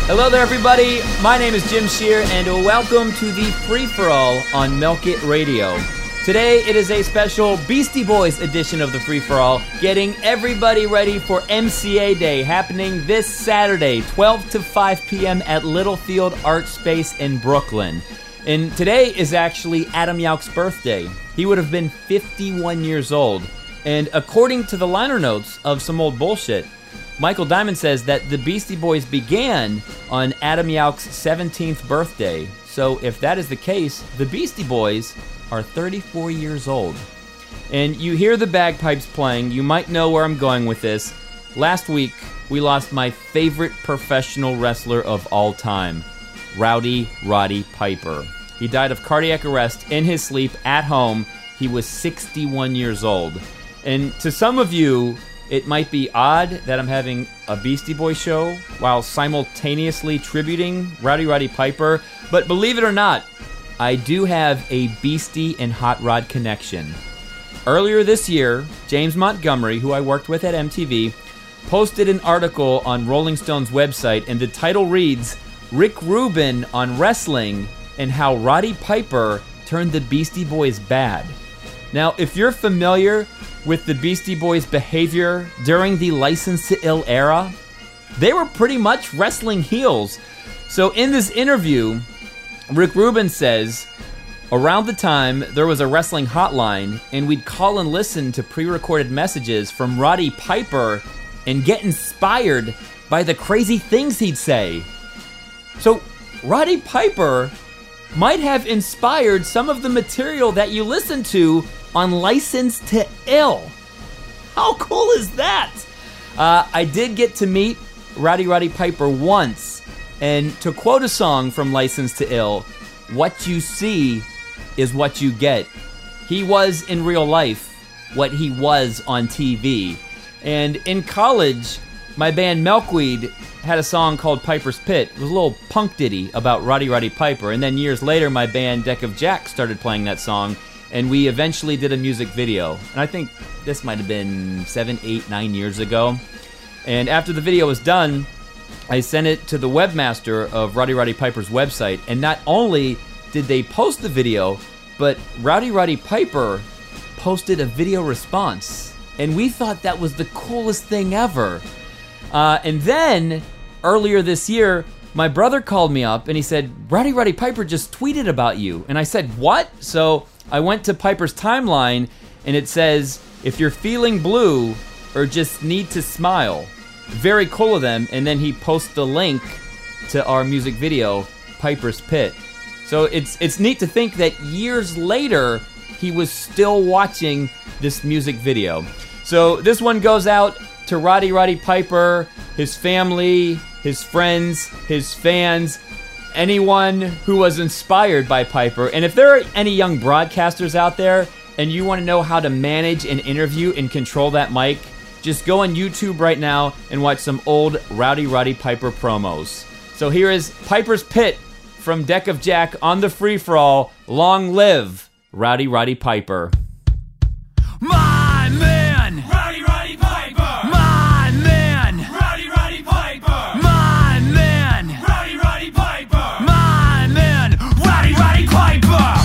Hello there, everybody. My name is Jim Shear, and welcome to the Free-For-All on Milk It Radio. Today, it is a special Beastie Boys edition of the Free-For-All, getting everybody ready for MCA Day, happening this Saturday, 12 to 5 p.m. at Littlefield Art Space in Brooklyn. And today is actually Adam Yauch's birthday. He would have been 51 years old. And according to the liner notes of Some Old Bullshit, Michael Diamond says that the Beastie Boys began on Adam Yauch's 17th birthday. So if that is the case, the Beastie Boys are 34 years old. And you hear the bagpipes playing, you might know where I'm going with this. Last week, we lost my favorite professional wrestler of all time, Rowdy Roddy Piper. He died of cardiac arrest in his sleep at home. He was 61 years old. And to some of you, it might be odd that I'm having a Beastie Boys show while simultaneously tributing Rowdy Roddy Piper, but believe it or not, I do have a Beastie and Hot Rod connection. Earlier this year, James Montgomery, who I worked with at MTV, posted an article on Rolling Stone's website, and the title reads, Rick Rubin on Wrestling and How Roddy Piper Turned the Beastie Boys Bad. Now, if you're familiar with the Beastie Boys' behavior during the License to Ill era, they were pretty much wrestling heels. So in this interview, Rick Rubin says, around the time there was a wrestling hotline and we'd call and listen to pre-recorded messages from Roddy Piper and get inspired by the crazy things he'd say. So Roddy Piper might have inspired some of the material that you listen to on License to Ill. How cool is that? I did get to meet Rowdy Roddy Piper once, and to quote a song from License to Ill, what you see is what you get. He was in real life what he was on TV. And in college, my band Milkweed had a song called Piper's Pit. It was a little punk ditty about Rowdy Roddy Piper. And then years later, my band Deck of Jack started playing that song, and we eventually did a music video. And I think this might have been 7, 8, 9 years ago. And after the video was done, I sent it to the webmaster of Rowdy Roddy Piper's website. And not only did they post the video, but Rowdy Roddy Piper posted a video response. And we thought that was the coolest thing ever. And then, earlier this year, my brother called me up and he said, Rowdy Roddy Piper just tweeted about you. And I said, what? So I went to Piper's timeline, and it says, if you're feeling blue or just need to smile. Very cool of them. And then he posts the link to our music video, Piper's Pit. So it's neat to think that years later, he was still watching this music video. So this one goes out to Rowdy Roddy Piper, his family, his friends, his fans, anyone who was inspired by Piper. And if there are any young broadcasters out there and you want to know how to manage an interview and control that mic, just go on YouTube right now and watch some old Rowdy Roddy Piper promos. So here is Piper's Pit from Deck of Jack on the Free-For-All. Long live Rowdy Roddy Piper. My man! Rowdy Roddy Piper! My man! Rowdy Roddy Piper! My man! Rowdy Roddy Piper! My man! Rowdy Roddy Piper!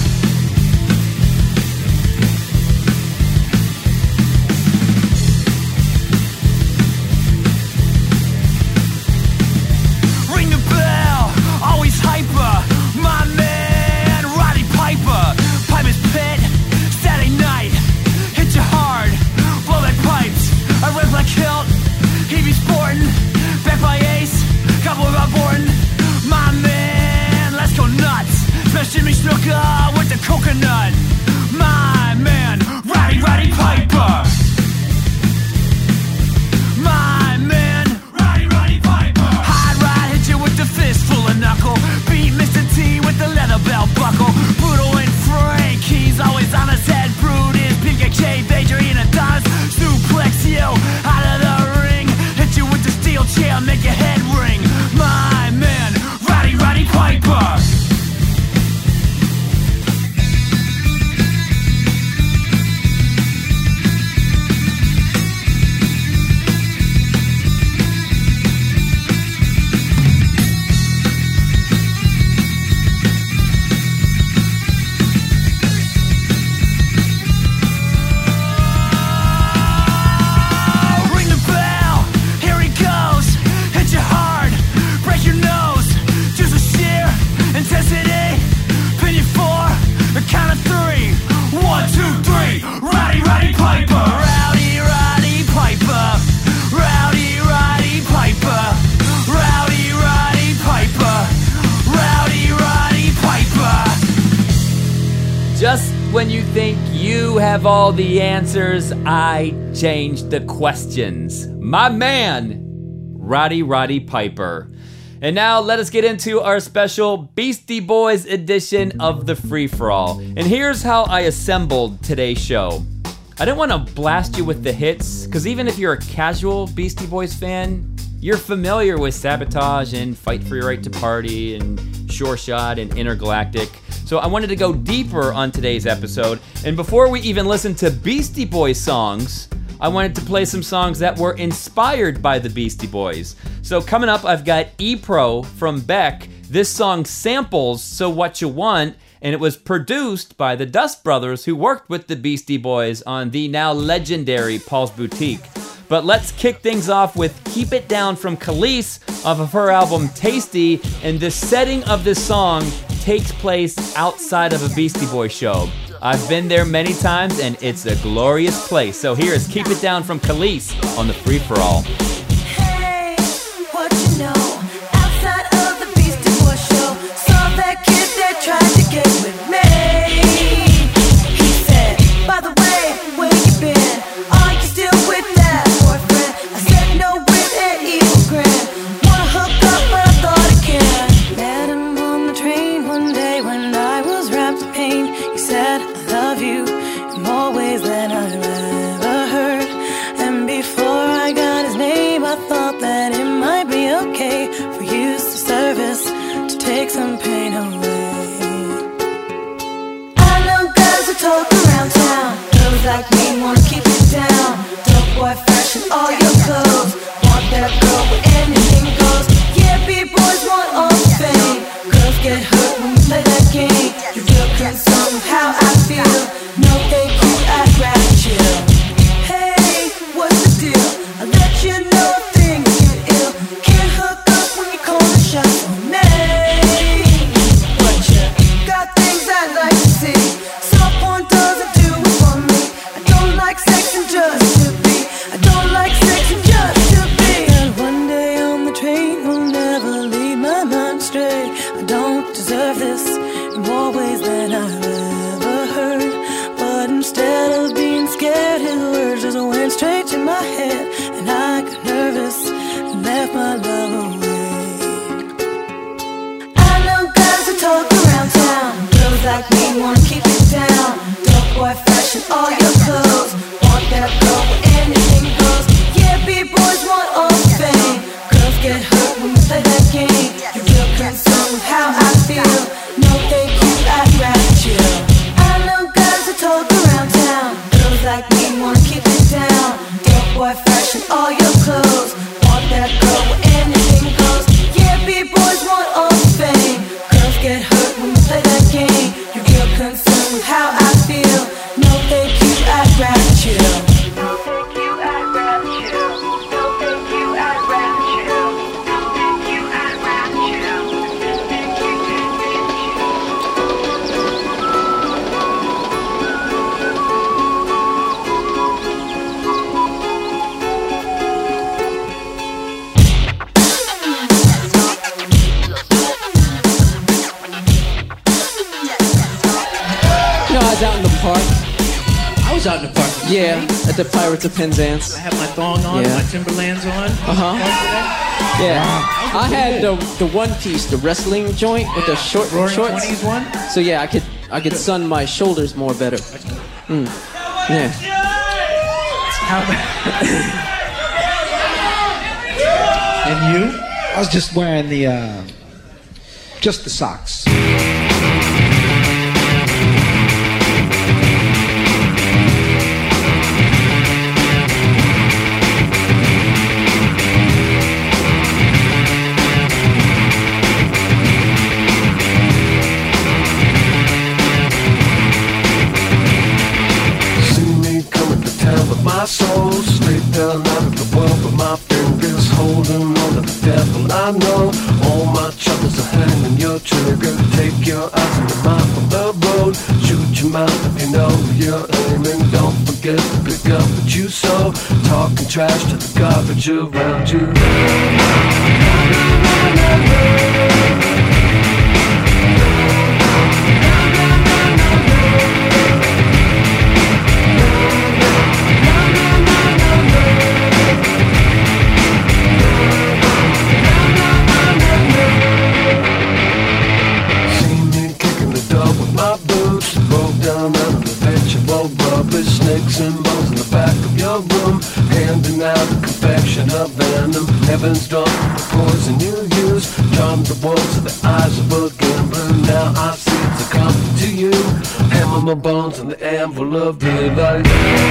Ring the bell, always hyper. My man, Roddy Piper. Piper's Pit, Saturday night. Hit you hard, blow like pipes. I rip like Hilt, he be sporting. Back by Ace, couple of Born. My man, let's go nuts. Smash Jimmy Snooker with the coconut. My man, Rowdy Roddy Piper. My man, Rowdy Roddy Piper. Hot rod, hit you with the fist full of knuckle. Beat Mr. T with the leather belt buckle. Brutal and frank, he's always on his head. Brutus, PKK, Adrian Adonis. Suplex you out of the ring. Hit you with the steel chair, make your head ring. My man, Rowdy Roddy Piper. when you think you have all the answers, I changed the questions. My man, Roddy Piper. And now let us get into our special Beastie Boys edition of the Free-For-All. And here's how I assembled today's show. I didn't want to blast you with the hits, because even if you're a casual Beastie Boys fan, you're familiar with Sabotage and Fight for Your Right to Party and Sure Shot and Intergalactic. So I wanted to go deeper on today's episode. And before we even listen to Beastie Boys songs, I wanted to play some songs that were inspired by the Beastie Boys. So coming up, I've got E-Pro from Beck. This song samples So What You Want, and it was produced by the Dust Brothers, who worked with the Beastie Boys on the now legendary Paul's Boutique. But let's kick things off with Keep It Down from Khalees off of her album Tasty, and the setting of this song takes place outside of a Beastie Boys show. I've been there many times, and it's a glorious place. So here is Keep It Down from Khalees on the Free-For-All. Hey, what you know, outside of the Beastie Boys show, saw that kid that tried to get with me. He said, by the way, where you been? Are you still with that boyfriend? I said no with an evil grin. Wanna hook up, but I thought again. Met him on the train one day when I was wrapped in pain. He said, I love you in more ways than I've ever heard. And before I got his name, I thought that it might be okay for use of service to take some pain away. I know guys who talk around town. Girls like me wanna keep it down. Dope boy fashion, all your clothes. Want that girl where anything goes. Yeah, B-boys want all the fame. Girls get hurt when we play that game. You feel concerned with how I feel. No thank you, I'd rather chill. Hey, what's the deal? I'll let you know if things get ill. Can't hook up when you call the shots on me. But you got things I'd like to see. Soft porn doesn't do it for me. I don't like sex and just to be. I don't like sex and just to be. And one day on the train will never lead my mind astray. I don't deserve this in more ways than I've ever heard. But instead of being scared, his words just went straight to my head. And I got nervous and left my love away. I know guys who talk around town. Girls like me wanna keep it down. Dope boy fashion, all your clothes. Want that girl where anything goes. Yeah, B-boys want all the fame. Girls get hurt when we play that game. You feel concerned with how I feel. No thank you, I'd rather chill. I know guys who talk around town. Girls like me wanna keep it down. Dope boy fashion, all your clothes. Want that girl where anything goes. Yeah, B-boys want all the fame. Girls get hurt when we play that game. You feel concerned with how I feel. No thank you, I'd rather chill. No thank you, I'd rather chill. No thank you, I'd rather chill. No thank you, I'd rather chill. No thank you, I'd rather You know, I was out in the park. I was out in the park. Yeah, at the Pirates of Penzance. I had my thong on, Yeah. my Timberlands on. Yeah, I had the one piece, the wrestling joint with the short Roaring shorts. 20s one. So yeah, I could sun my shoulders more better. Yeah. How And you? I was just wearing just the socks. My soul straight down out of the world, but my fingers holding on to the devil. I know all my troubles are hanging your trigger. Take your eyes and your mind from the road. Shoot your mouth if you know you're aiming. Don't forget to pick up what you sow. Talking trash to the garbage around you. symbols in the back of your room, handing out a confection of venom. Heaven's drunk the poison you use, charm the walls of the eyes of a gambler. Now I see it's a comfort to you. Hammer my bones in the anvil of daylight.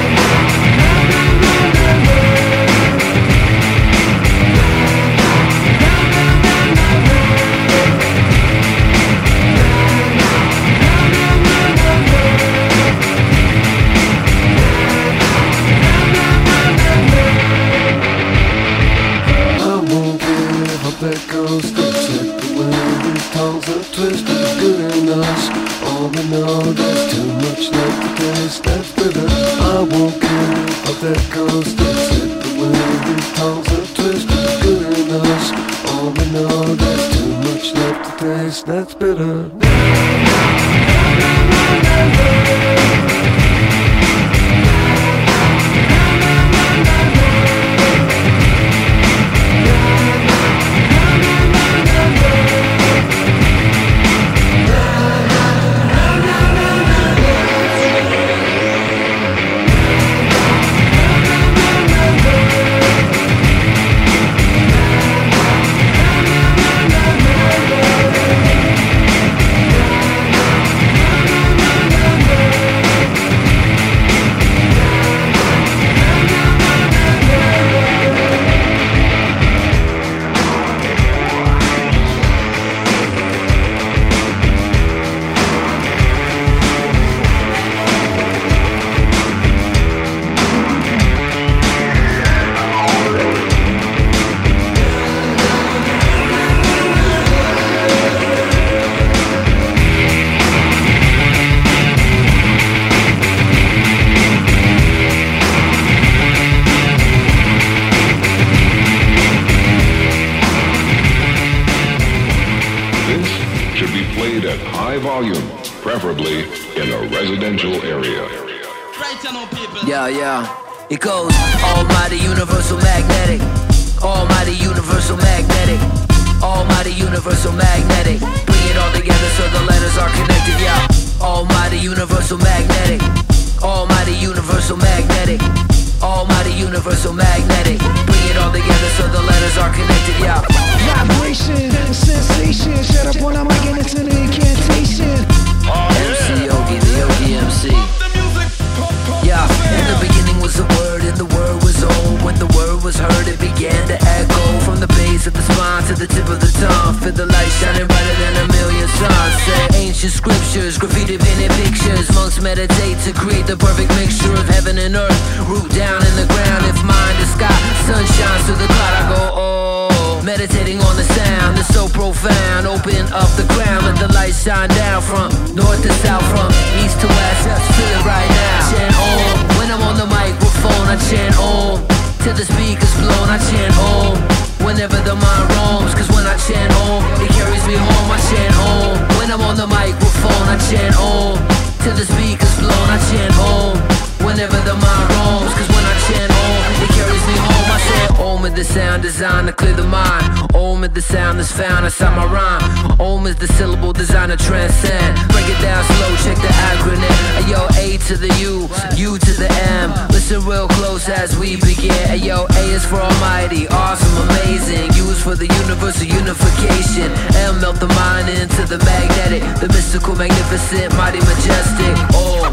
That goes to check the way these tongues are twisted. Good in us, all we know there's too much left to taste. That's bitter. I won't care how that goes to check the way these tongues are twisted. Good in us, all we know there's too much left to taste. That's bitter. Preferably in a residential area. Yeah. It goes almighty universal magnetic. Almighty universal magnetic. Almighty universal magnetic. Bring it all together so the letters are connected. Yeah. Almighty universal magnetic. Almighty universal magnetic. Almighty universal magnetic. Bring it all together so the letters are connected. Yeah. Vibration, sensation. Shut up when I'm making it to the incantation. MC Yogi, the Yogi MC. Yeah, in the beginning was the word, and the word was old. When the word was heard, it began to echo from the base of the spine to the tip of the tongue. Feel the light shining brighter than a million suns. Say ancient scriptures, graffiti painted pictures. Monks meditate to create the perfect mixture of heaven and earth. Root down in the ground, if mind is sky. Sun shines through the cloud, I go oh. Meditating on the sound, it's so profound. Open up the ground, let the light shine down from north to south, from east to west. Feel it right now. Chant Om. When I'm on the microphone, I chant Om. Till the speakers blown, I chant Om. Whenever the mind roams, cause when I chant Om, it carries me home, I chant Om. When I'm on the microphone, I chant Om. Till the speakers blown, I chant Om. Whenever the mind roams, cause when I chant Om, it carries me home, I chant Om is the sound designed to clear the mind. Om is the sound that's found inside my rhyme. Om is the syllable designed to transcend. Break it down slow, check the acronym. Ayo, A to the U, U to the M. Listen real close as we begin. Ayo, A is for almighty, awesome, amazing. U is for the universal unification. M melt the mind into the magnetic, the mystical, magnificent, mighty, majestic. Om.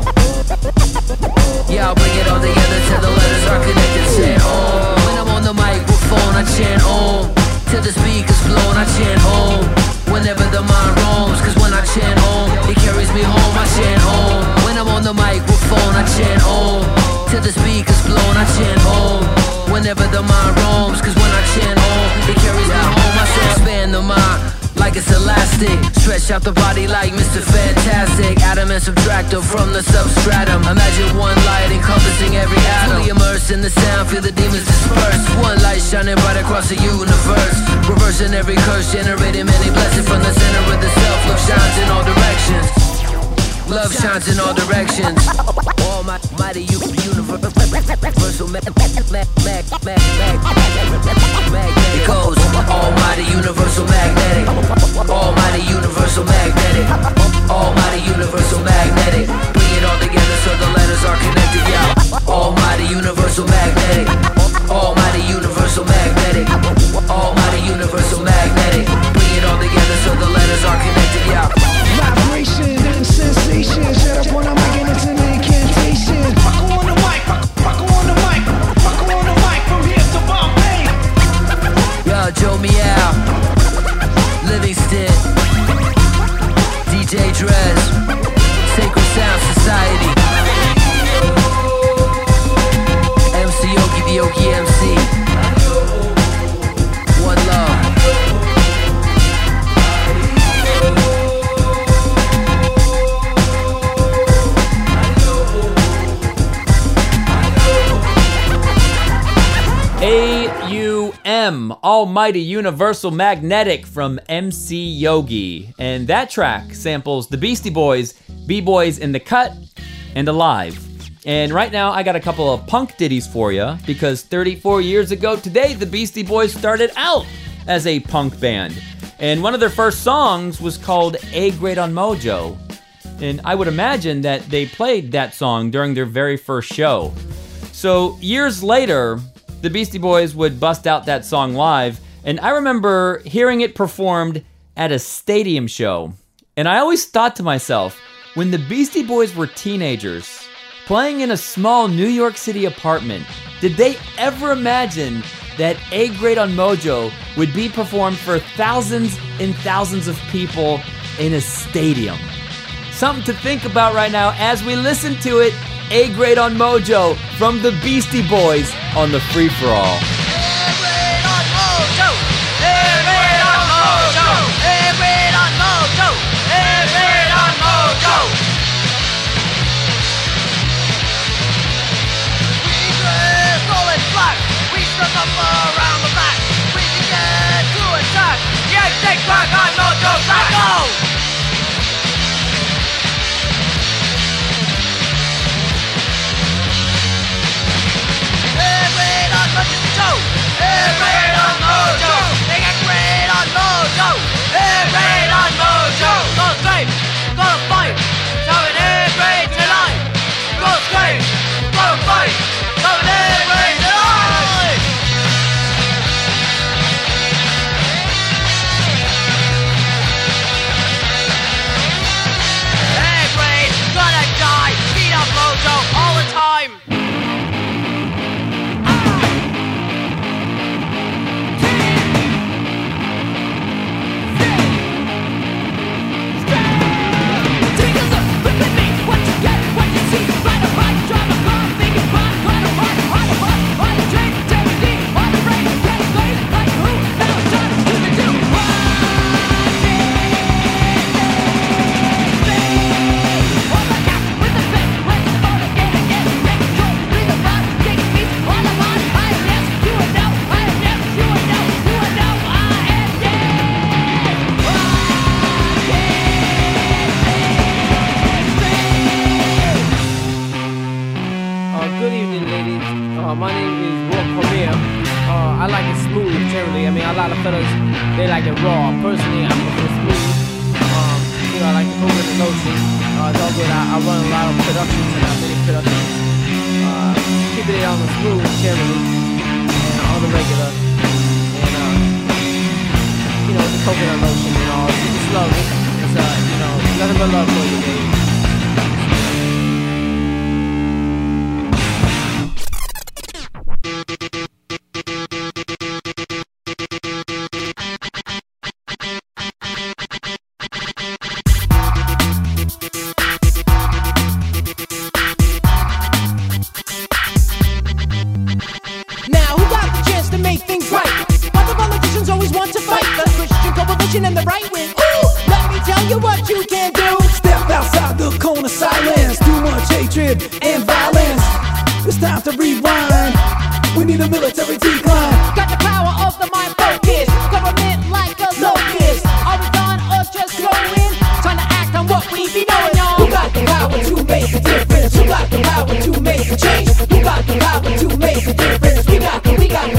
Yeah, I'll bring it all together till the letters are connected. Chant Om. When I'm on the microphone, I chant Om. Till the speakers blown, I chant Om. Whenever the mind roams, cause when I chant Om, it carries me home, I chant Om. When I'm on the microphone, I chant Om. Till the speakers blown, I chant Om. Whenever the mind roams, cause when I chant Om, it carries me home, I say expand the mind like it's elastic. Stretch out the body like Mr. Fantastic. Atom and subtractor from the substratum. Imagine one light encompassing every atom. Fully immersed in the sound, feel the demons disperse. One light shining right across the universe. Reversing every curse, generating many blessings from the center of the self. Love shines in all directions. Love shines in all directions. Almighty universal it goes almighty universal magnetic. Almighty universal magnetic. Almighty universal magnetic. Bring it all together so the letters are connected. Yeah. Yeah, Livingston, DJ Drez, Sacred Sound Society, MC Yogi, the Yogi MC. One love. AUM, Almighty Universal Magnetic from MC Yogi. And that track samples the Beastie Boys, B-Boys in the Cut, and Alive. And right now I got a couple of punk ditties for you because 34 years ago today, the Beastie Boys started out as a punk band. And one of their first songs was called A Grade on Mojo. And I would imagine that they played that song during their very first show. So years later, the Beastie Boys would bust out that song live, and I remember hearing it performed at a stadium show. And I always thought to myself, when the Beastie Boys were teenagers, playing in a small New York City apartment, did they ever imagine that A Grade on Mojo would be performed for thousands and thousands of people in a stadium? Something to think about right now as we listen to it. A Grade on Mojo from the Beastie Boys on the Free For All. My name is Wolf Premier. I like it smooth, generally. I mean, a lot of fellas, they like it raw. Personally, I prefer smooth. You know, I like the coconut and lotion. It's all good. I run a lot of productions and many productions. Keeping it on the smooth, generally, and on the regular. And, you know, the coconut lotion and all. It's love. It's, you know, nothing but love for you, baby. And the right wing. Ooh, let me tell you what you can do. Step outside the cone of silence. Too much hatred and violence. It's time to rewind. We need a military decline. Got the power of the mind focus. Government like a locust. Are we gone or just growing? Trying to act on what we be knowing, y'all. Who got the power to make a difference? Who got the power to make a change? Who got the power to make a difference? We got the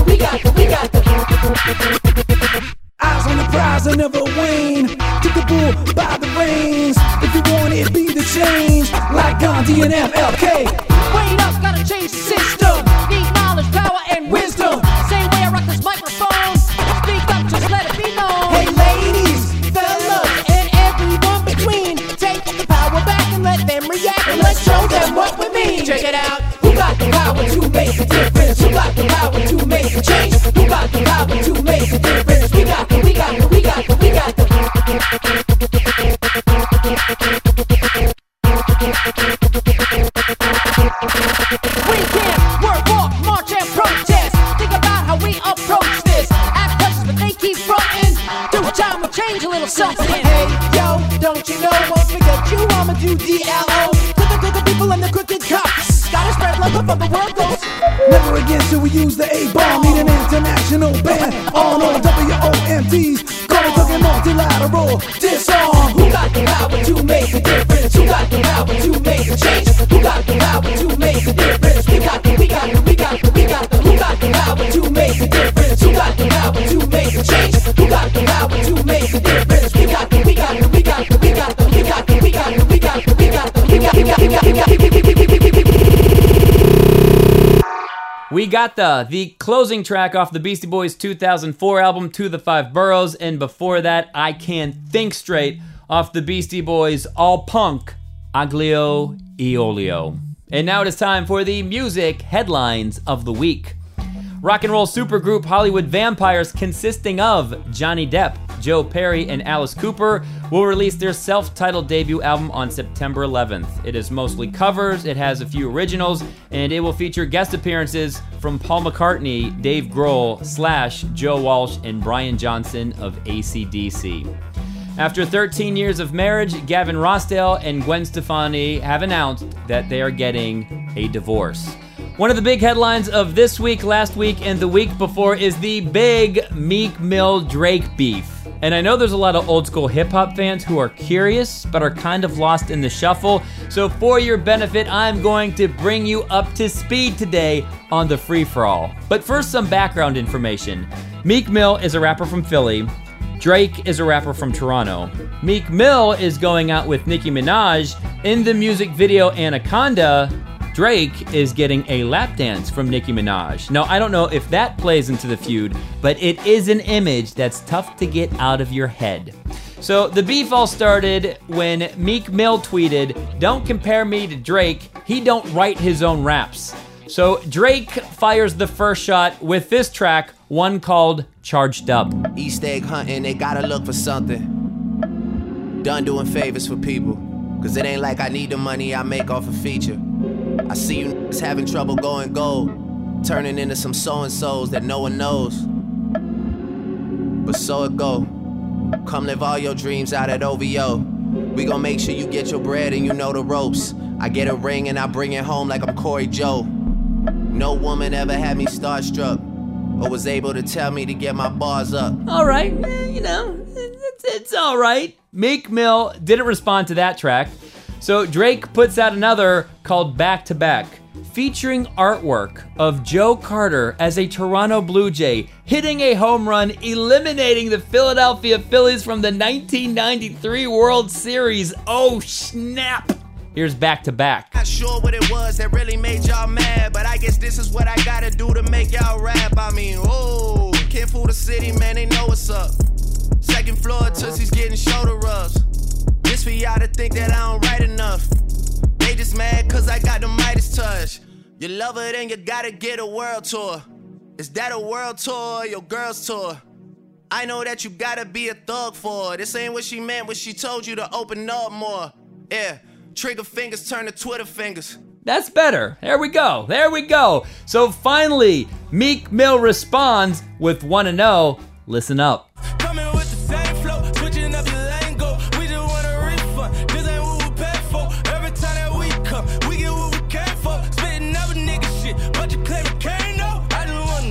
eyes on the prize, I never wane. Took the bull by the reins. If you want it, be the change. Like Gandhi and MLK. Wait up, gotta change the system. Need knowledge, power, and wisdom. Same way I rock this microphone. Speak up, just let it be known. Hey ladies, fellas, and everyone between. Take the power back and let them react. And let's show them what we mean. Check it out. Who got the power to make a difference? Who got the power to make a change? Who got the power to make a difference? We got the Do time will change a little something. Hey, yo, don't you know? Won't forget you, I'ma do DLO. To the people and the crooked cops. Gotta spread love before the world goes. Never again should we use the A-bomb. Need an international ban on all WOMDs. Gonna talk a multilateral disarm. Who got the power to make a difference? Who got the power to make a change? Who got the power to make a difference? We got the who got the power to make a difference? Who got the power to make a change? Who got the power to make a difference? We got the We got the closing track off the Beastie Boys 2004 album, To the Five Boroughs, and before that, I Can't Think Straight off the Beastie Boys All Punk, Aglio e Olio. And now it is time for the music headlines of the week. Rock and roll supergroup Hollywood Vampires, consisting of Johnny Depp, Joe Perry, and Alice Cooper, will release their self-titled debut album on September 11th. It is mostly covers, it has a few originals, and it will feature guest appearances from Paul McCartney, Dave Grohl, Slash, Joe Walsh, and Brian Johnson of AC/DC. After 13 years of marriage, Gavin Rossdale and Gwen Stefani have announced that they are getting a divorce. One of the big headlines of this week, last week, and the week before is the big Meek Mill Drake beef. And I know there's a lot of old school hip hop fans who are curious, but are kind of lost in the shuffle. So for your benefit, I'm going to bring you up to speed today on the free-for-all. But first, some background information. Meek Mill is a rapper from Philly. Drake is a rapper from Toronto. Meek Mill is going out with Nicki Minaj. In the music video Anaconda, Drake is getting a lap dance from Nicki Minaj. Now, I don't know if that plays into the feud, but it is an image that's tough to get out of your head. So the beef all started when Meek Mill tweeted, "Don't compare me to Drake, he don't write his own raps." So Drake fires the first shot with this track, one called Charged Up. East egg hunting, they gotta look for something. Done doing favors for people, cause it ain't like I need the money I make off a feature. I see you niggas having trouble going gold, turning into some so-and-sos that no one knows. But so it go. Come live all your dreams out at OVO. We gon' make sure you get your bread and you know the ropes. I get a ring and I bring it home like I'm Corey Joe. No woman ever had me starstruck or was able to tell me to get my bars up. All right, it's all right. Meek Mill didn't respond to that track. So Drake puts out another called Back to Back, featuring artwork of Joe Carter as a Toronto Blue Jay, hitting a home run, eliminating the Philadelphia Phillies from the 1993 World Series. Oh, snap. Here's Back to Back. Not sure what it was that really made y'all mad, but I guess this is what I gotta do to make y'all rap. I mean, oh, can't fool the city, man, they know what's up. Second floor, Tootsie's getting shoulder rubs. This for y'all to think that I don't write enough. They just mad cause I got the Midas touch. You love her, then you gotta get a world tour. Is that a world tour or your girl's tour? I know that you gotta be a thug for her. This ain't what she meant when she told you to open up more. Yeah, trigger fingers turn to Twitter fingers. That's better. There we go. So finally, Meek Mill responds with Wanna Know. Listen up. Coming with the same flow, switching up your lingo. We just want a refund. This ain't what we paid for. Every time that we come, we get what we came for. Spitting up a nigga shit, but you claim you can't know. I just wanna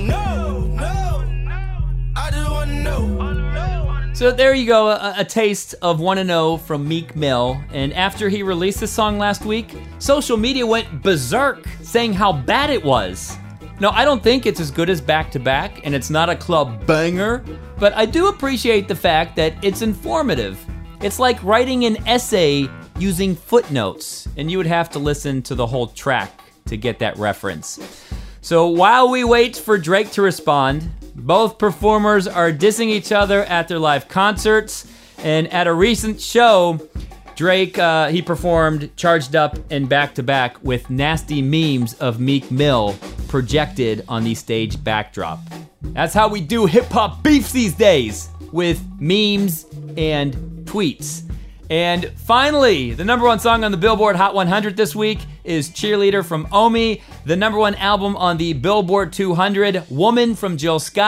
know. I just wanna know. So there you go, a taste of Wanna Know from Meek Mill. And after he released the song last week, social media went berserk, saying how bad it was. No, I don't think it's as good as Back to Back, and it's not a club banger, but I do appreciate the fact that it's informative. It's like writing an essay using footnotes, and you would have to listen to the whole track to get that reference. So while we wait for Drake to respond, both performers are dissing each other at their live concerts, and at a recent show, Drake, he performed Charged Up and Back to Back with nasty memes of Meek Mill projected on the stage backdrop. That's how we do hip-hop beefs these days, with memes and tweets. And finally, the number one song on the Billboard Hot 100 this week is Cheerleader from Omi, the number one album on the Billboard 200, Woman from Jill Scott,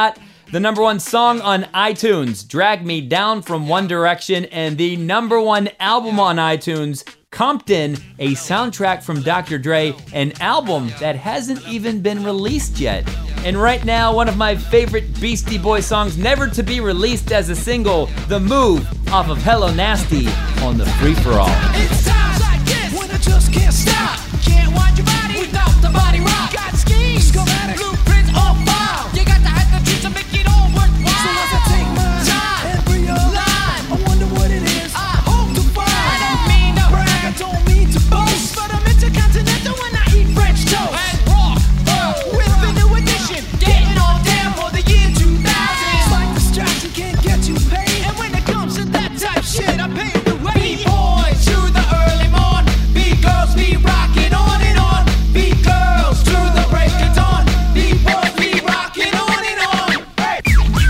the #1 song on iTunes, Drag Me Down from One Direction, and the #1 album on iTunes, Compton, a soundtrack from Dr. Dre, an album that hasn't even been released yet. And right now, one of my favorite Beastie Boys songs never to be released as a single, The Move, off of Hello Nasty on the Free For All. It's times like this when I just can't stop. Can't wind your body without the body rock. Got schemes, schematic, blueprints on file. You got to have the truth to make it all worthwhile. So as I take my time and realize, I wonder what it is I hope to find. I don't mean to brag, I don't mean to boast, but I'm intercontinental when I eat French toast. And rock with the new edition, getting on down for the year 2000. It's like distraction can't get you paid, and when it comes to that type shit, I pay the way. B-boys to the early morn, B-girls be rocking on and on, B-girls to the break of dawn, B-boys be rocking on and on. Hey.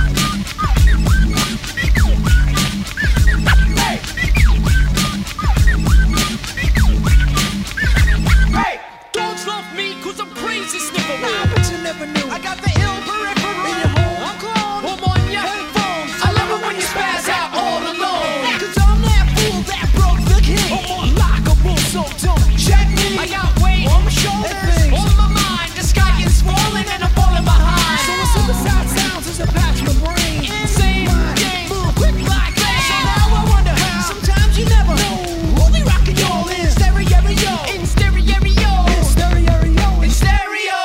Hey. Dogs love me 'cause I'm crazy sniffer. Nah, but you never knew. I got the ill peripheral. In your home, I'm clone. I'm on your headphones. I love it when you spaz out all alone. 'Cause I'm that fool that broke the king. I'm unlockable, so don't check me. I got weight on my shoulders, on my mind. The sky is swollen and I'm falling behind. So it's suicide sounds as I patch my brain. Insane game, move quick like that. So now I wonder how. Sometimes you never know who be rocking y'all in stereo. In stereo. In stereo. In stereo.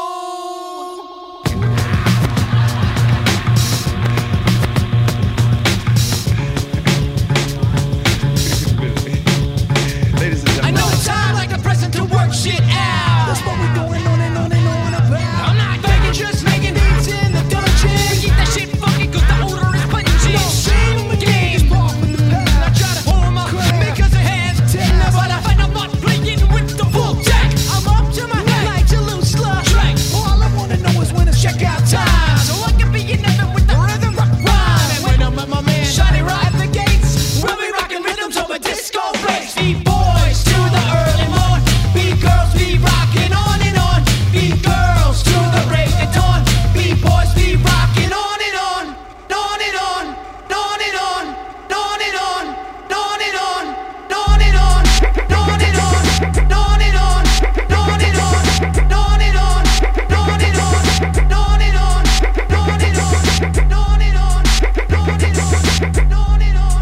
Ladies and I gentlemen. know time like the present to work shit out. That's what we going on and on and on about. I'm not begging, just making hits in the dungeon. Keep that shit funky 'cause the odor is pungent. No shame in the game, just walk with the past. I try to hold my because it has test. But I find I'm not playing with the full deck. I'm up to my neck like a loose slush. All I wanna know is when it's checkout time, so I can be in heaven with the rhythm rock rhyme. And when I'm at my man Shiny right at the gates, we'll be rocking rhythms over disco breaks. B-boys to the early morn, B-girls be rocking on and on, B-girls to the break of dawn, B-boys be rocking on and on, on and on, on and on, on and on, on and on, on and on, on and on, on and on, on and on, on and on, on and on, on and on, on and on, on and on, on and on, on and on,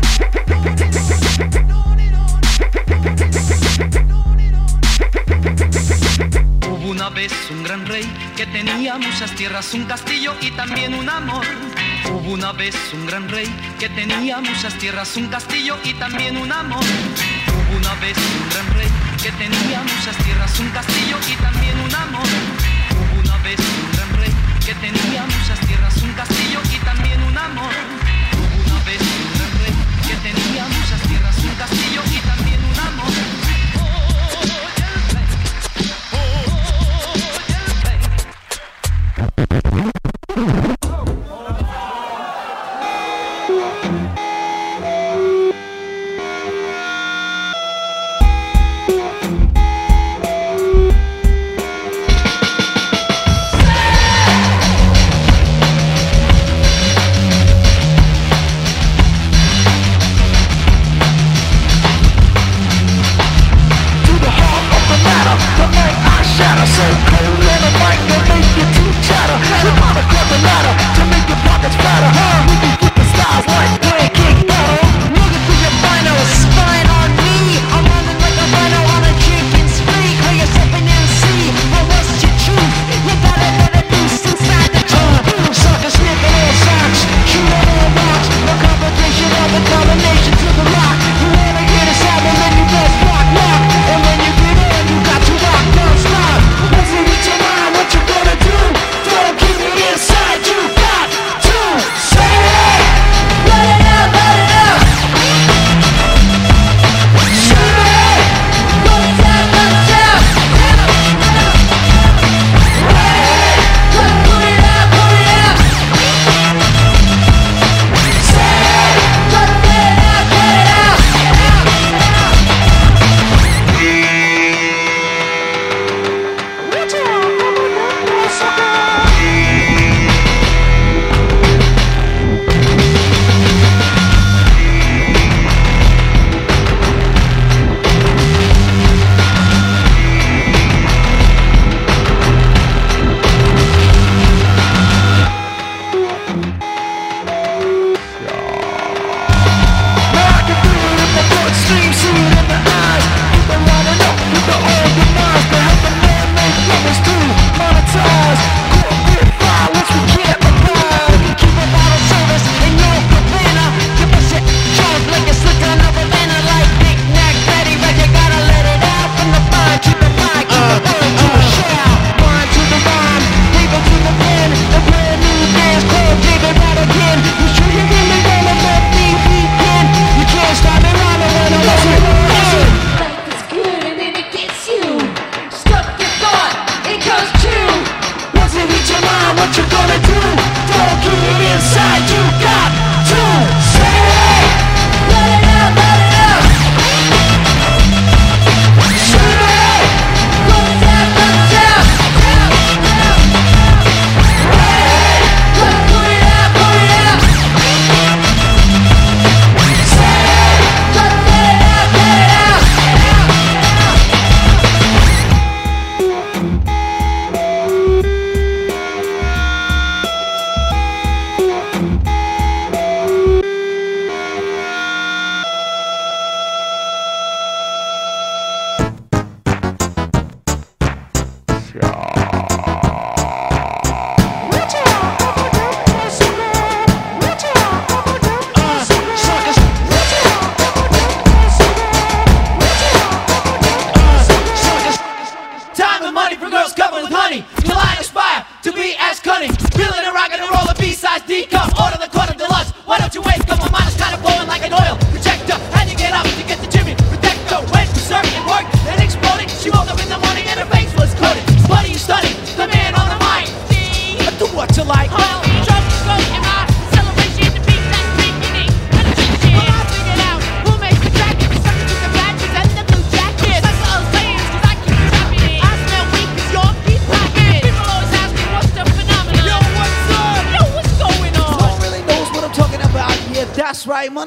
Hubo una vez un gran rey que tenía muchas tierras, un castillo y también un amor. Hubo una vez un gran rey que tenía muchas tierras, un castillo y también un amor. Hubo una vez un gran rey que tenía muchas tierras, un castillo y también un amor. Hubo una vez un gran rey que tenía muchas tierras, un castillo y también un amor. Hubo una vez un gran rey que tenía muchas tierras, un castillo y también un amor.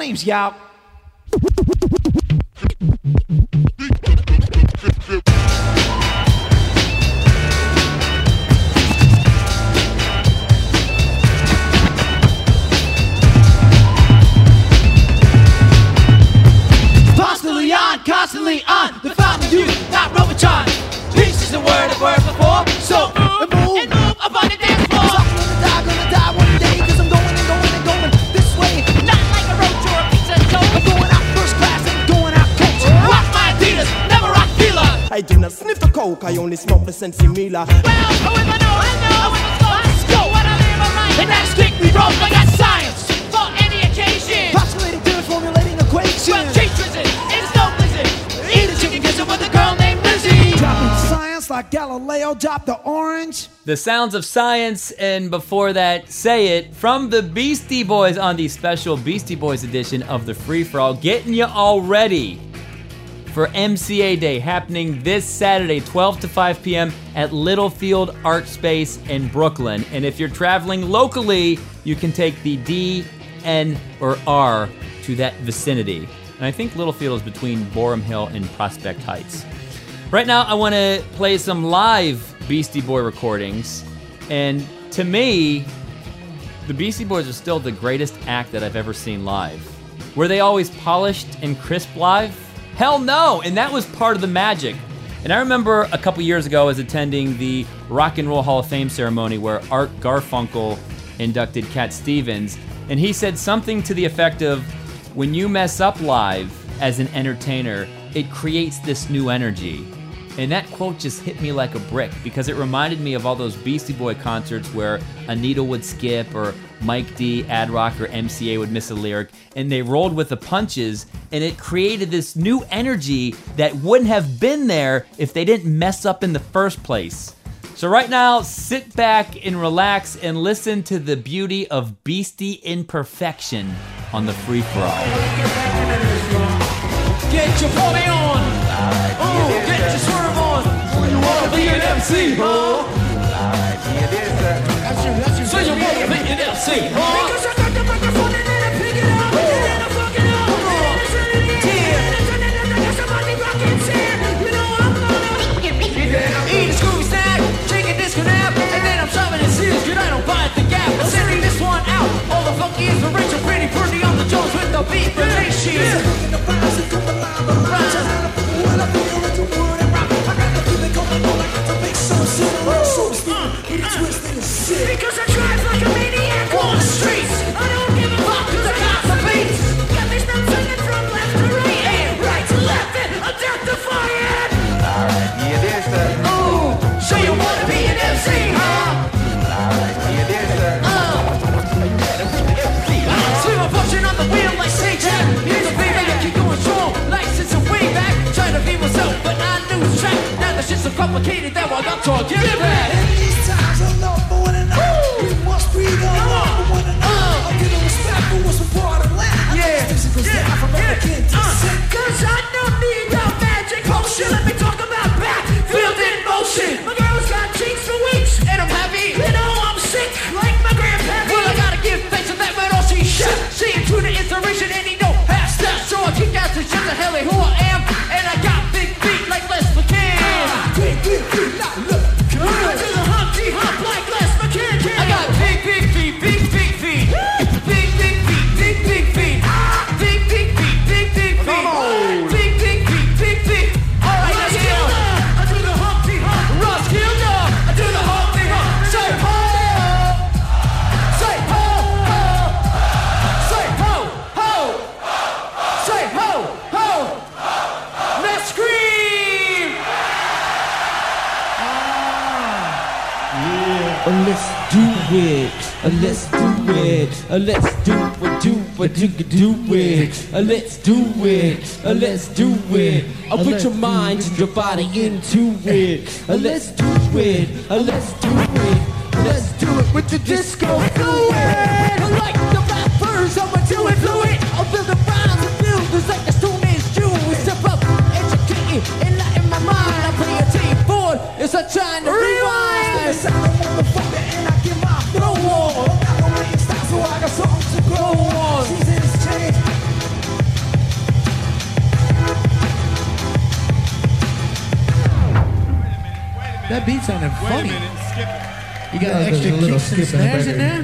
flames, y'all. Constantly on the fountain youth, not Robotron. Peace is the word I've heard before, so move upon the dance floor. I'm gonna die one day, cause I'm going this way. Not like a roach or a pizza toast. I'm going out first class and going out coach. Rock my Adidas, never rock Fila. I do not sniff the coke, I only smoke the Sensi Mila. Well, however, I know, let's go. What I live alright. And that's strictly wrong, I got science for any occasion. Postulating theories, formulating equations. Well, cheat twisted, it's no blizzard. Eat a chicken kisser with a girl named Lizzie. Dropping science like Galileo dropped the orange. The sounds of science, and before that, Say It, from the Beastie Boys on the special Beastie Boys edition of the Free For All, getting you all ready for MCA Day, happening this Saturday, 12 to 5 p.m. at Littlefield Art Space in Brooklyn. And if you're traveling locally, you can take the D, N, or R to that vicinity. And I think Littlefield is between Borum Hill and Prospect Heights. Right now, I want to play some live Beastie Boy recordings. And to me, the Beastie Boys are still the greatest act that I've ever seen live. Were they always polished and crisp live? Hell no! And that was part of the magic. And I remember a couple years ago I was attending the Rock and Roll Hall of Fame ceremony where Art Garfunkel inducted Cat Stevens. And he said something to the effect of, when you mess up live as an entertainer, it creates this new energy. And that quote just hit me like a brick because it reminded me of all those Beastie Boy concerts where Anita would skip or Mike D, Ad Rock, or MCA would miss a lyric, and they rolled with the punches, and it created this new energy that wouldn't have been there if they didn't mess up in the first place. So right now, sit back and relax and listen to the beauty of Beastie imperfection on the Free For All. Get your party on. Get your swerve on. You wanna be an MC, huh? So you wanna be an MC, huh? Because I got the microphone and then I pick it up and then I fuck it up. Somebody rockin' here. You know I'm gonna eat a Scooby snack, drink a disco nap, and then I'm shopping at Sears. Good, I don't buy at the Gap. I'm sending this one out. All the funky is for Rachel, pretty pretty on the Jones with the beat relations. Because I drive like a maniac on the streets. I don't give a fuck cause I got the beats. Got me stuff singing from left to right and right to left and I'm death-defying. Alright, yeah, there's that. Ooh, so you wanna be an MC, huh? Alright, yeah, there's that. Swing my function on the wheel like Sage Jack. Here's a baby, I keep going strong like since I'm way back. Trying to be myself, but I lose track. Now the shit's so complicated that while I'm talking, give it back. In these times, I'm not for one another. We must breathe on for one another. I'm giving respect for what's a part of land. Yeah, cause I don't need that magic potion. Let me talk about back, field in motion. My girl's got cheeks for weeks, and I'm happy. You know I'm sick, like my grandpappy. Well, I gotta give thanks to that man, all she shit. See him to the inspiration, and he know half steps. So I kick out to shit to hell who I am, and I got big feet like Les McCann. Big feet, not look. I do the Humpty Hump like Les McCann. I got big feet, big feet. Big feet, big feet. Big feet, big feet. Come on. Big feet. All right, let's go. I do the Humpty Hump. Roskilde. I do the Humpty Hump. Say ho. Say ho, ho. Say ho, ho. Say ho, ho. Let's scream. Let's do it. Let's do it. Let's do it. Let's do it. Let's do it. I'll put your mind and your body into it. Let's do it. Let's do it. Let's do it with the disco fluid. Like the rappers, I'ma do it fluid. I'll build the rhymes and builders like the Stone Age Jew. We step up, educating, enlighten my mind. I play a tape board. It's a time to rewind. And I give my throw on. I got no rain style, so I got something to grow on. Seasons change, that beat sounded funny. Wait a minute, skip it. You got extra kicks and snares in there?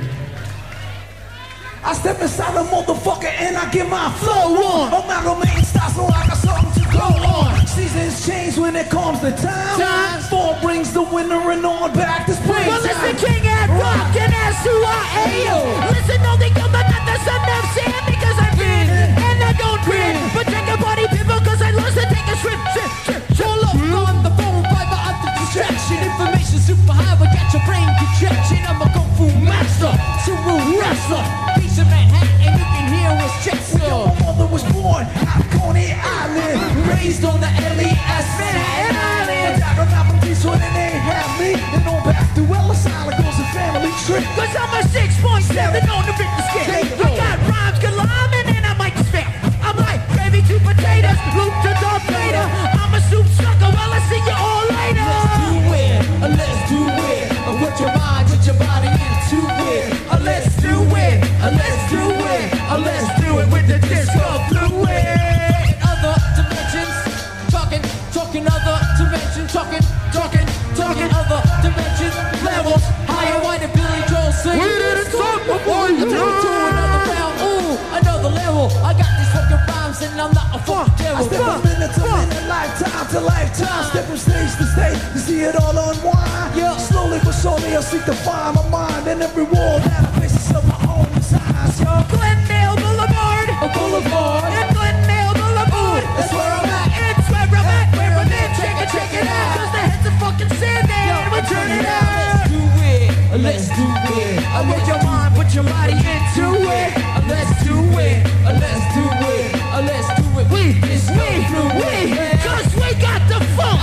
I step inside the motherfucker and I get my flow on. Amalgamate styles so I got something to go on. Seasons change when it comes to time. Fall brings the winter and on back to spring. Well, listen, King and Rock and S-U-I-A-O. Listen, no, they come back at the sun of sand because I win and I don't grin. But take a body people cause I lost to take a trip. Roll up on the phone, fiber of the distraction. Information super high, but get your brain contraction. I'm a kung fu master, Suru wrestler. Piece of Manhattan, you can hear us Chester. My mother was born out of Coney Island, raised on the LES Manhattan Island. I got my police when it ain't have me. And on back to Ellis Island goes a family trip. Cause I'm a 6.7 on the fitness scale. I got rhymes galore and I might spam. I'm like gravy to potatoes, Luke to Darth Vader. I'm a soup sucker, well I see you all later. Let's do it. Put your mind, put your body into it. Let's do it. Let's do it. Let's do it with the disco fluid. Other dimensions, talking other dimensions, talking other dimensions, levels, higher, wider, Billy Joel sing. We didn't stop before you do another round, ooh, another level. I got these fucking rhymes and I'm not a fuck devil. I step from minute to minute, lifetime to lifetime. Step from stage to stage, you see it all unwind. Yeah. Slowly but surely I seek to find my mind. And every wall that I face is of my own designs. Yo, Glendale Boulevard, a boulevard. And Glendale Boulevard, that's where I'm at. It's where I'm at, where I'm at. Check it out. Cause the heads are fucking sanding and we turn it out. Let's do it. I put your mind, put your body into it. Let's do it. Let's do it. Let's do it. We, cause we got the funk.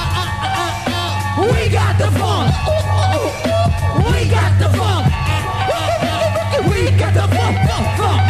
We got the funk. We got the funk. We got the funk.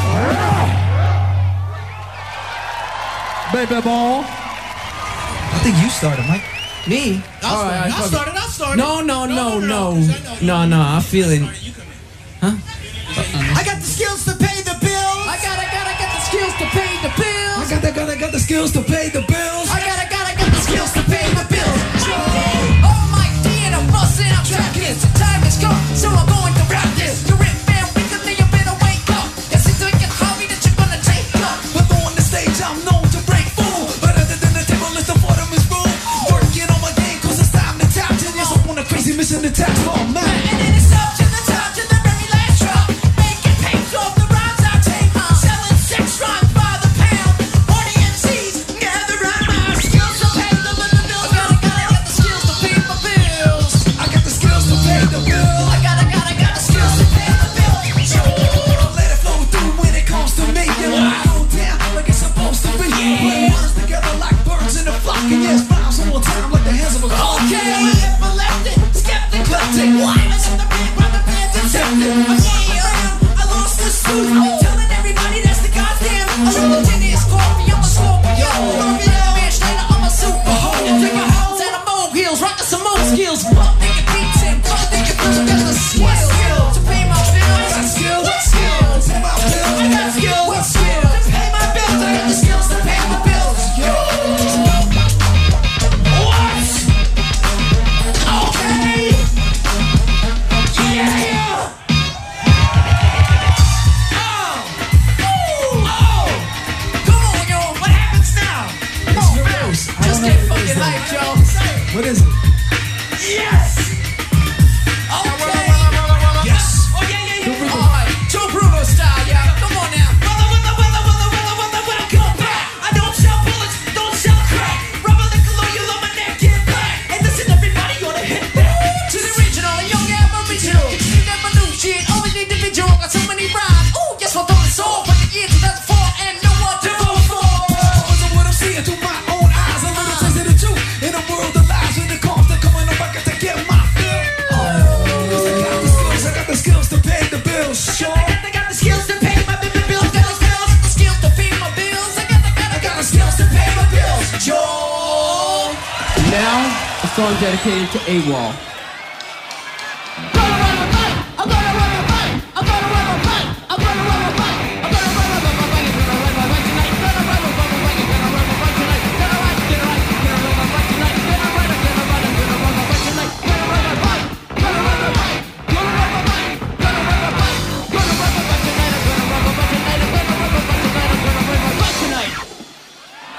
Baby ball. I think you started, Mike. Me? I started. No, I'm feeling. Huh? I got the skills to pay the bills. I gotta get the skills to pay the bills. I got the skills to pay the bills. I gotta get the skills to pay the bills. Oh my D and I'm busting, I'm tracking. The time has come, so I'm going to rap this. You're in man, recently you better wake up. Yes, it's like a hobby that you're gonna take up. But on the stage I'm known to break fool. But other than the table is the bottomless room. Working on my game cause it's time to tap. 10 years I'm on a crazy mission to tap for a man. And then it's up to the top, to the very last drop. Making pace off the rhymes I take. Selling 6 rhymes by the pound. Audiences gather round my skills to pay the bills. I gotta get the skills to pay my bills. I got the skills to pay the bill. I gotta get the skills to pay the bills. Let it flow through when it comes to me. And when I go down like it's supposed to be. Put words together like birds in a flock. And yes, rhymes one more time like the hands of a clock. Okay, epileptic, skeptic, why was it the big brother band deceptive? I lost the suit. I'm telling everybody that's the goddamn. I'm a genius, coffee, I'm a Scorpio. Man, Schneider, I'm a super hoe. Take my hoes out of mole heels, rockin' some more skills. Fuck nigga beats and fuck nigga feels. I got the skills to pay my bills. What skills? I got skills. What skills? To pay my bills. I got the skills to pay my bills. What? Okay. Yeah. Oh. Come on, yo. What happens now? Come on, man. Just get fucking life, yo. What is it? Yes. Okay. Yes. Oh yeah. All right. Joe Bruno style, yeah. Come on now. Welcome back. I don't sell bullets, don't sell crack. Rubber the glue, you love my neck, get back. And listen, everybody ought to hit that. To the regional, young aboriginal. You never knew shit, always individual. Got so many rhymes. Ooh, guess what? Throw this all for the year 2004 and no one to vote for. So what I'm seeing through my own eyes, a little taste of the truth in a world of lies. When it comes to coming up, I got to get my fill. I got the skills to pay the bills. Sure. I got the skills to pay my bills. I got the skills to pay my bills. I got the skills to pay my bills. Joe. Now, a song dedicated to AWOL.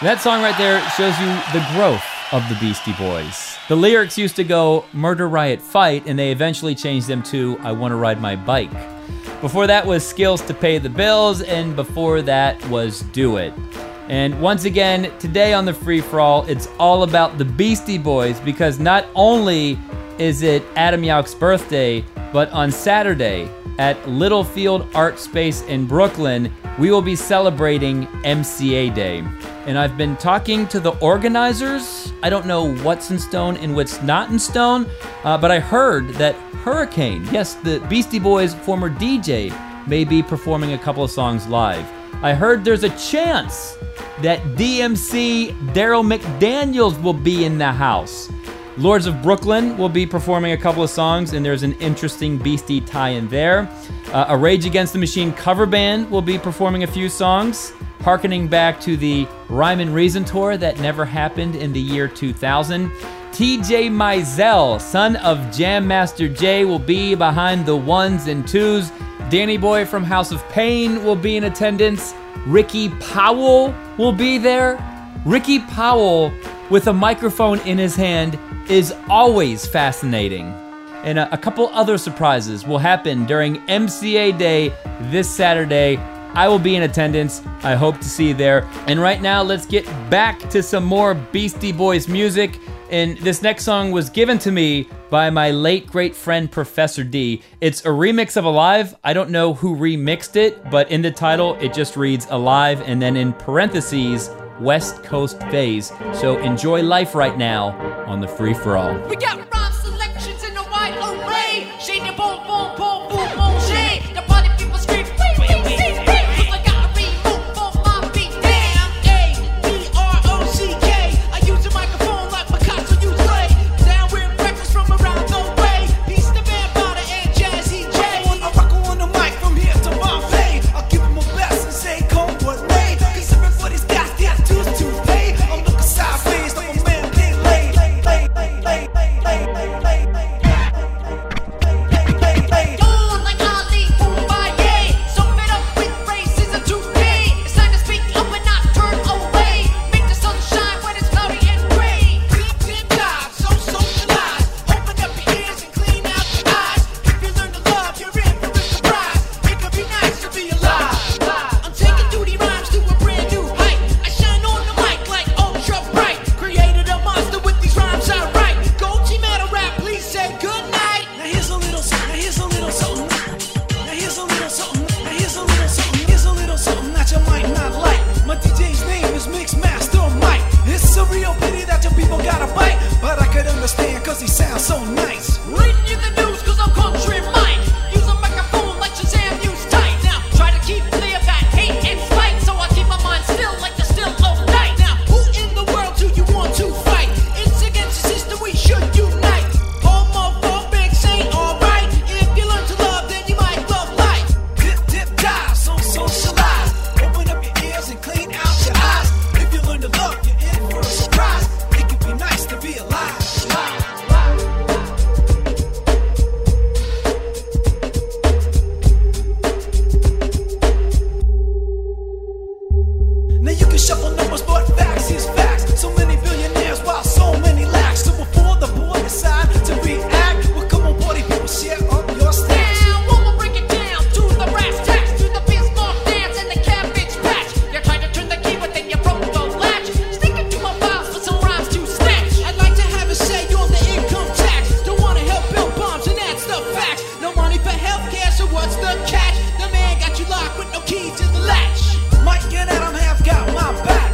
That song right there shows you the growth of the Beastie Boys. The lyrics used to go, murder, riot, fight, and they eventually changed them to, I want to ride my bike. Before that was skills to pay the bills, and before that was do it. And once again, today on the Free-For-All, it's all about the Beastie Boys, because not only is it Adam Yauch's birthday, but on Saturday at Littlefield Art Space in Brooklyn, we will be celebrating MCA Day. And I've been talking to the organizers. I don't know what's in stone and what's not in stone, but I heard that Hurricane, yes, the Beastie Boys' former DJ, may be performing a couple of songs live. I heard there's a chance that DMC Daryl McDaniels will be in the house. Lords of Brooklyn will be performing a couple of songs, and there's an interesting Beastie tie-in there. A Rage Against the Machine cover band will be performing a few songs, harkening back to the Rhyme and Reason tour that never happened in the year 2000. TJ Mizell, son of Jam Master Jay, will be behind the ones and twos. Danny Boy from House of Pain will be in attendance. Ricky Powell will be there. Ricky Powell, with a microphone in his hand, is always fascinating. And a couple other surprises will happen during MCA Day this Saturday. I will be in attendance. I hope to see you there. And right now, let's get back to some more Beastie Boys music. And this next song was given to me by my late great friend Professor D. It's a remix of Alive. I don't know who remixed it, but in the title, it just reads Alive, and then in parentheses, West Coast Phase. So enjoy life right now on the Free-For-All. We got rhyme selections in a wide array. Shade and boom, boom, boom, boom, boom, shade. The party people scream, wait, wait, wait, wait. Cause I got a remote for my beat. Damn, A-B-R-O-C-K. I use a microphone like Picasso used clay. Down with records from around the way. Peace the man, Potter and Jazzy J. I rock on the mic from here to Bombay. I'll give him my best and say come what may. Cause everybody's got tattoos to pay. I'm looking sideways like a man being laid. Yawn like Ali Boumbaye. So fed up with racism today. It's time to speak up and not turn away. Make the sun shine when it's cloudy and gray. Deep dive, so socialized. Open up your ears and clean out your eyes. If you learn to love, you're in for a surprise. It could be nice to be alive. I'm taking duty rhymes to a brand new height. I shine on the mic like ultra bright. Created a monster with these rhymes I write. Go team at a rap, please say good night. Now here's a little something, now here's a little something. Now here's a little something, now here's a little something. Here's a little something that you might not like. My DJ's name is Mixmaster Mike. It's a real pity that your people got a bite, but I could understand cause he sounds so nice. Reading you the news cause I'm country Mike. Use a microphone like Shazam used tight. Now try to keep clear that hate and spite. So I keep my mind still like the still of night. Now who in the world do you want to fight? It's against the system, we should unite. Homophobics ain't alright. If you learn to love, then you might love life. Dip, dip, dive, so socialize. Open up your ears and clean out your eyes. If you learn to love, you're in for a surprise. It could be nice to be alive. Now you can shuffle numbers, but facts is facts. So many billionaires while so many lacks. So before the boy decide to react, well come on party people, share up your stacks. Now we'll break it down to the brass tacks, to the Bismarck dance and the cabbage patch. You're trying to turn the key, but then you broke the latch. Sticking to my files for some rhymes to snatch. I'd like to have a say on the income tax. Don't wanna help build bombs, and that's the facts. No money for healthcare, so what's the catch? The man got you locked with no key to the latch. Mike and Adam have got my back.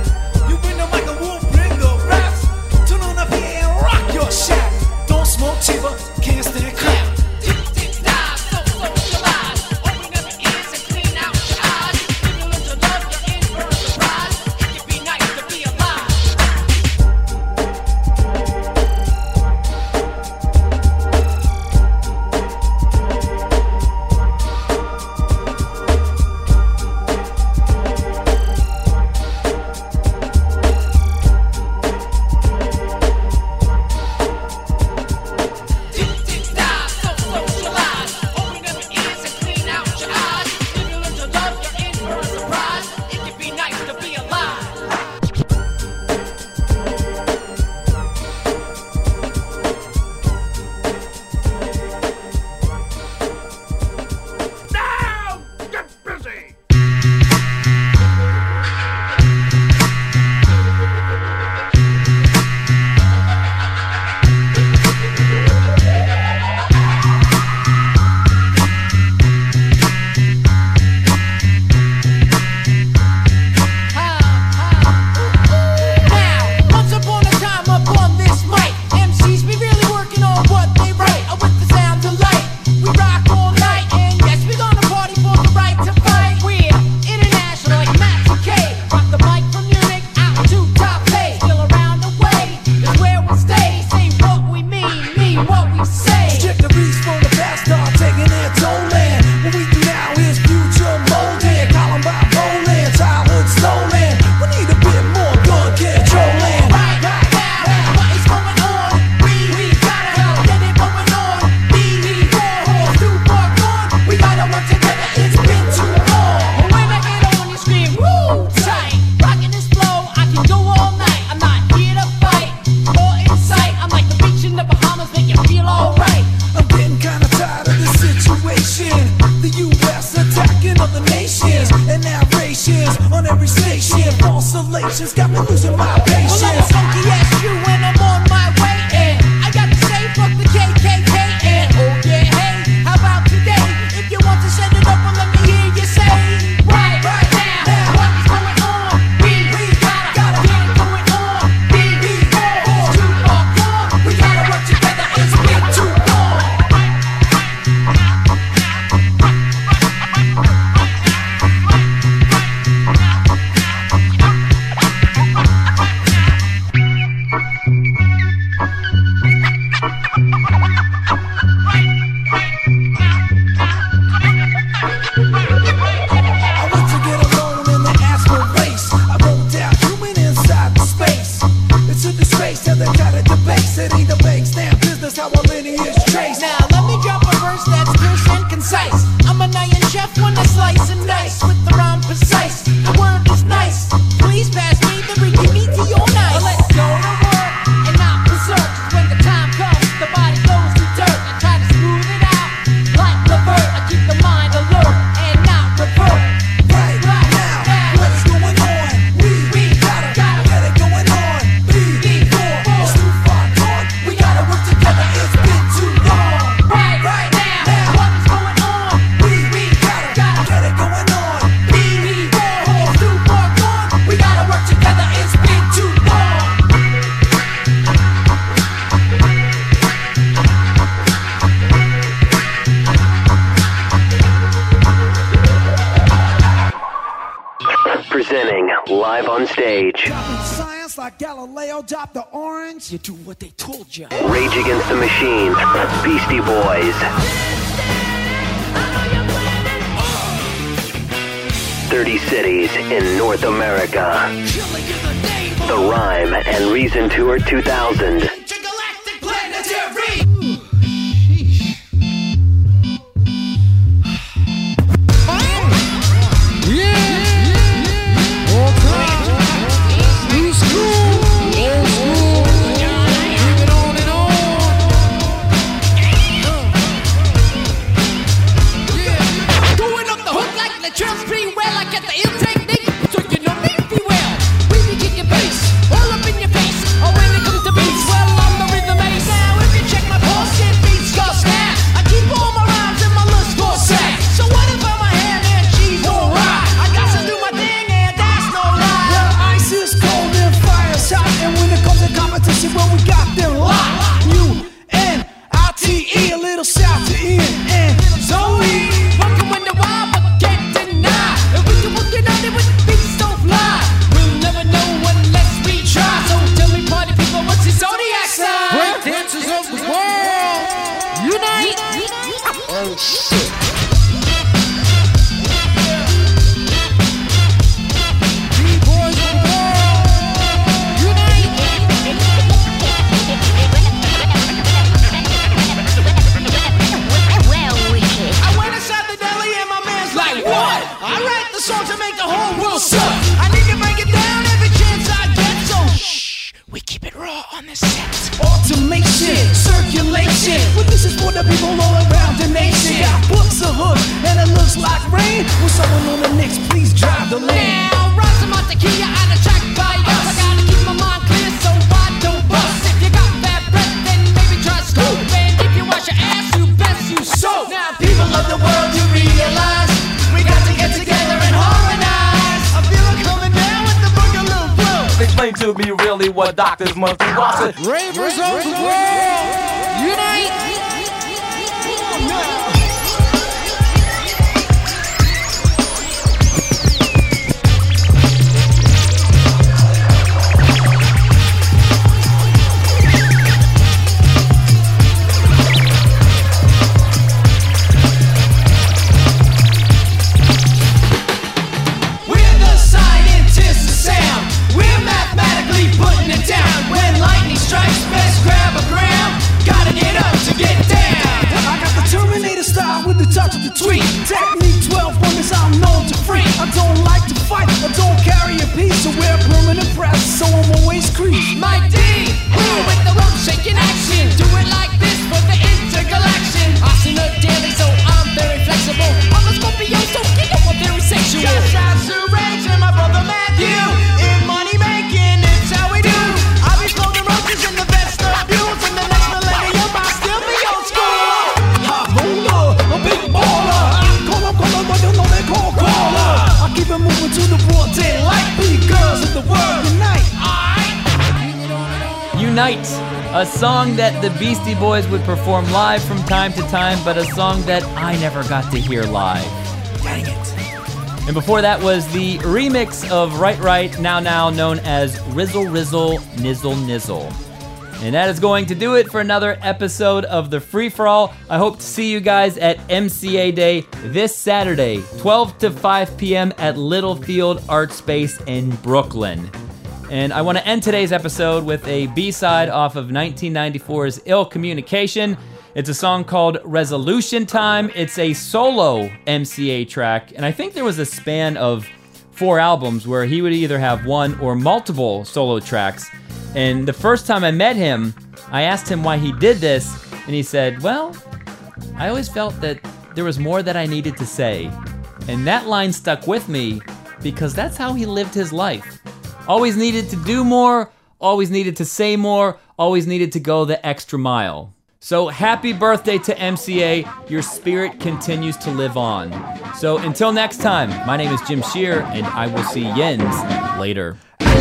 all salacious, got me losing my patience. Well, I'm a funky ass you and I'm on my way. And I got to say, fuck the KKK. And oh yeah, hey, how about today? If you want to set it up, well, let me hear you say, right now, what is going on? We gotta get it going on. It's too far gone. We gotta work together. It's been too long. It ain't the banks, damn business, how our lineage trace. Now let me drop a verse that's clear and concise. I'm an iron chef when I slice and dice with the rhyme precise. The word is nice. Please pass me the ricky-meaty on ice. Let's go to work and not berserk. 'Cause when the time comes, the body goes to dirt. I try to smooth it out like Levert. I keep the mind alert and not revert. Right now, what's going on? We gotta get it going on. Before it's too far gone, we gotta work together. It's been too long. Right now, what is going on? We gotta get it going on. Before it's too far gone, we gotta work together. It's been too long. Presenting live on stage. Dropping science like Galileo dropped the orange. You do what they told you. Rage Against the Machine. Beastie Boys. 30 cities in North America. The Rhyme and Reason Tour 2000. Well, we got them locked. U-N-I-T-E, a little shout to Ian and Zoe. Working when the wild, but can't deny. If we can work it out, it would be so fly. We'll never know unless we try. So tell me, party people, what's your zodiac sign? Break dancers of the world, unite! Oh shit. Song to make the whole world suck. I need to break it down every chance I get. So shh, we keep it raw on the set. Automation, circulation. Well, this is for the people all around the nation. Got books of hood and it looks like rain. With someone on the Knicks, please drive the lane. Now rise my tequila and attack by us. I gotta keep my mind clear so I don't bust. If you got that breath, then maybe try scope. And if you wash your ass, you best you soap. Now people of the world, you realize we got to get together and harmonize. I feel it coming down with the boogaloo flow. Explain to me really what doctors must do. Ravers of the world, unite! Putting it down when lightning strikes, best grab a gram. Gotta get up to get down. I got the Terminator style with the touch of the tweet. Technique 12 wonders I'm known to freak. I don't like to fight, I don't carry a piece. So wear permanent press, so I'm always creased. My D, with the rope shaking action. Do it like this for the intergalaction. I see it daily, so I'm very flexible. I'm a Scorpio, so get up, I'm very sexual. Just as to Rage and my brother Matthew. Night, a song that the Beastie Boys would perform live from time to time, but a song that I never got to hear live. Dang it. And before that was the remix of Right Right Now Now, known as Rizzle Rizzle Nizzle Nizzle. And that is going to do it for another episode of the Free For All. I hope to see you guys at MCA Day this Saturday, 12 to 5 p.m. at Littlefield Art Space in Brooklyn. And I want to end today's episode with a B-side off of 1994's Ill Communication. It's a song called Resolution Time. It's a solo MCA track, and I think there was a span of 4 albums where he would either have one or multiple solo tracks. And the first time I met him, I asked him why he did this, and he said, well, I always felt that there was more that I needed to say. And that line stuck with me because that's how he lived his life. Always needed to do more, always needed to say more, always needed to go the extra mile. So happy birthday to MCA. Your spirit continues to live on. So until next time, my name is Jim Shear, and I will see Jens later.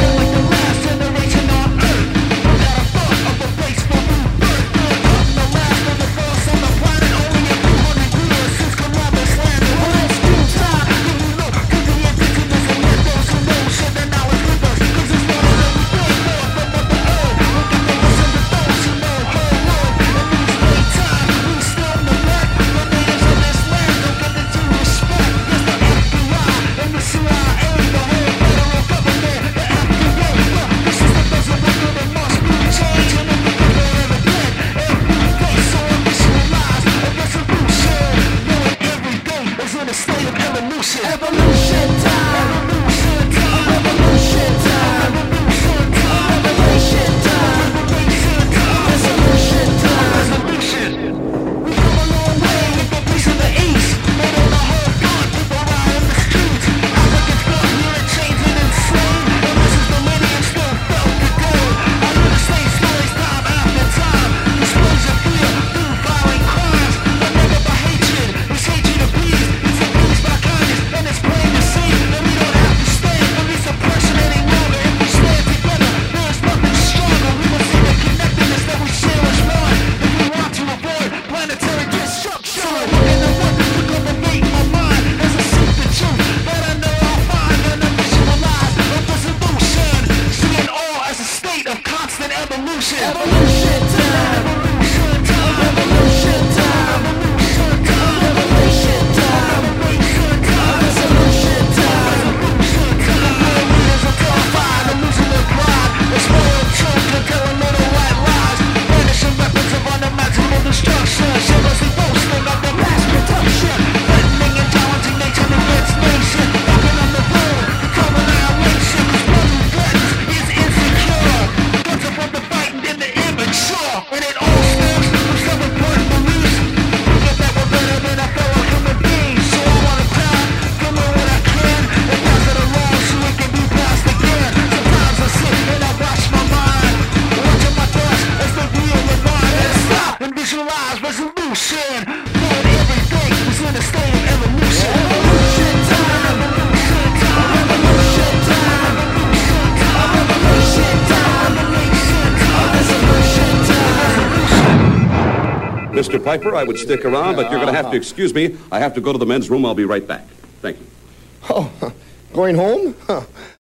Mr. Piper, I would stick around, but you're going to have to excuse me. I have to go to the men's room. I'll be right back. Thank you. Oh, going home? Huh.